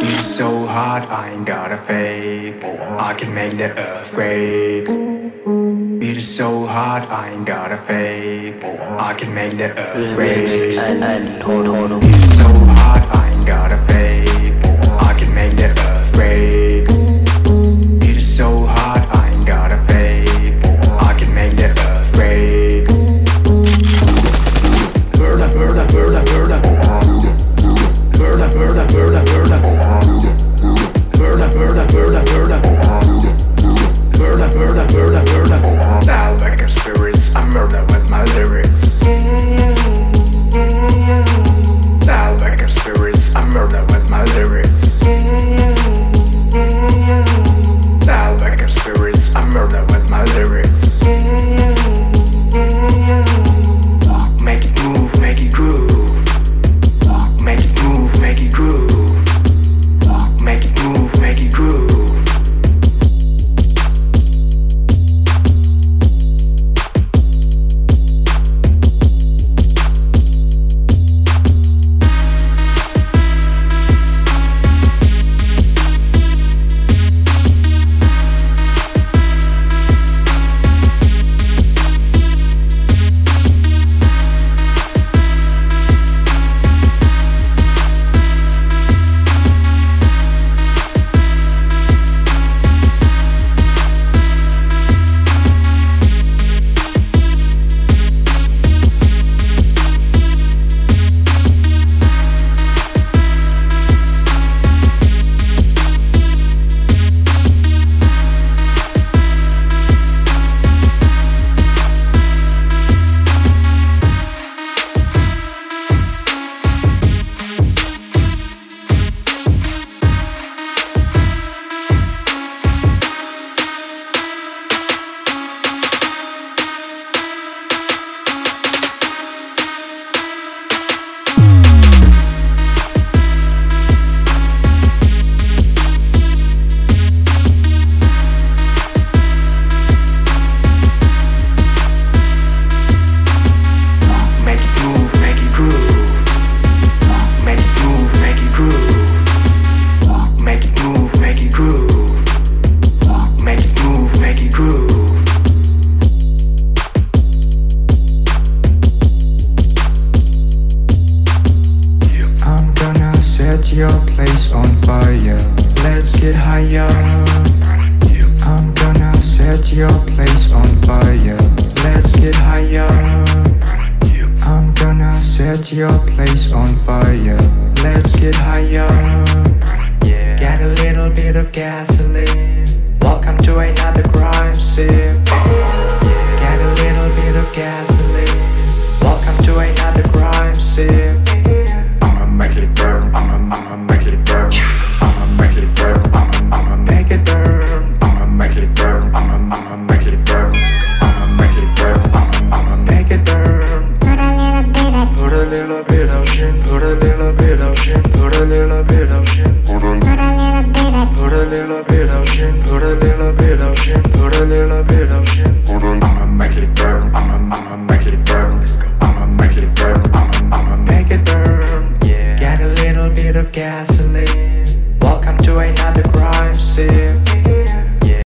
Beat is so hard, I ain't got a fake. I can make the earthquake. Beat is so hard, I ain't got a fake. I can make the earthquake. Beat is so hard, I ain't got a fake. I can make the earthquake. Beat is so hard, I ain't got a fake. I can make the earthquake. Verda, verda, verda, verda. Verda, verda, verda, verda. Verda, verda, verda, verda. Verda, verda, verda, verda. Dalbecker spirits, I murder with my lyrics. Dalbecker spirits, I murder with my lyrics. Dalbecker spirits, I murder with my lyrics. Make it move, make it groove. Make it move, make it groove. Make it move, make it groove. Your place on fire. Let's get higher. I'm gonna set your place on fire. Let's get higher. I'm gonna set your place on fire. Let's get higher. Get a little bit of gasoline. Welcome to another crime scene.